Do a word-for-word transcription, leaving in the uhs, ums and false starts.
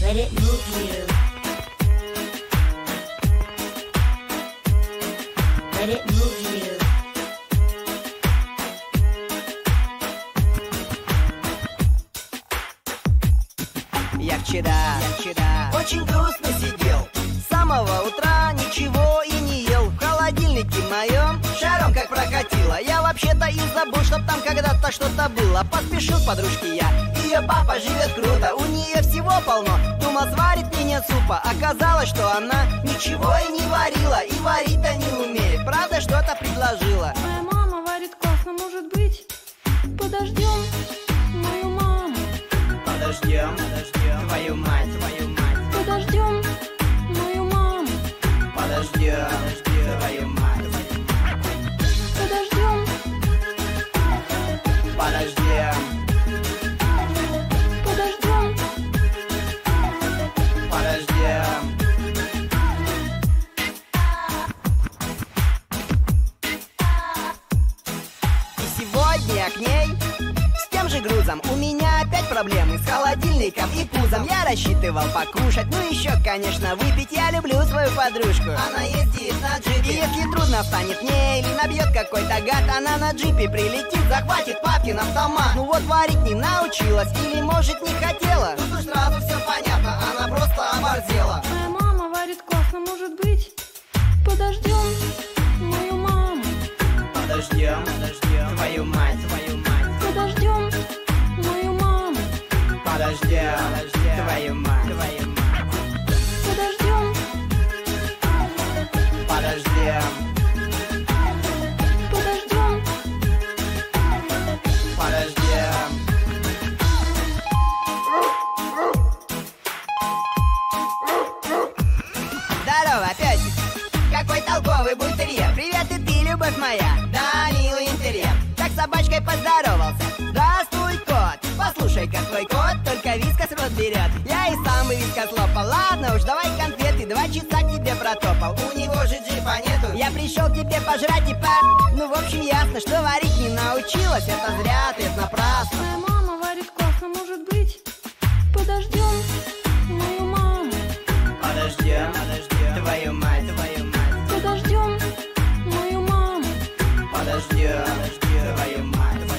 Let it move you. Let it move you. Я вчера, я вчера очень грустно сидел. С самого утра ничего и не ел. В холодильнике моем шаром как прокатило. Я вообще-то и забыл, чтоб там когда-то что-то было. Поспешил к подружке я, ее папа живет круто. У нее всего полно, думал сварит мне супа. Оказалось, что она ничего и не варила. И варить-то не умеет, правда что-то предложила. Моя мама варит классно, может быть, подождем мою маму. Подождем, подождем твою мать, твою мать. Подождем мою маму. Подождем, твою мать. Подождем. Подождем. Подождем. Подождем. И сегодня я к ней с тем же грузом. У меня опять проблемы с холодильником и пузом. Я рассчитывал покушать, ну еще, конечно, выпить. Я люблю свою подружку, она ездит на джипе. И если трудно станет мне или набьет какой-то гад, она на джипе прилетит, захватит папкин автомат. Ну вот варить не научилась или может не хотела. Тут уж сразу все понятно, она просто оборзела. Моя мама варит классно, может быть, подождем мою маму. Подождем, подождем твою мать, твою мать. Подождем мою маму. Подождем, подождем твою мать, твою мать. Подождем. Подождем. Подождем. Подождем. Здорово, песик. Какой толковый бультерьер. Привет, и ты, любовь моя. Да, милый интерьер. Так с собачкой поздоровался. Здравствуй, кот. Послушай-ка, твой кот только вискас в рот берет. Я и сам бы вискас лопал. Ладно уж, давай конфеты. Два часа к тебе протопал. У него же джипа нету. Я пришел к тебе пожрать и па... Ну, в общем, ясно, что варить не научилась. Это зря, ты это напрасно. Моя мама варит классно, может быть, подождем мою маму. Подождем, подождем твою мать, твою мать. Подождем мою маму. Подождем, подождем твою мать.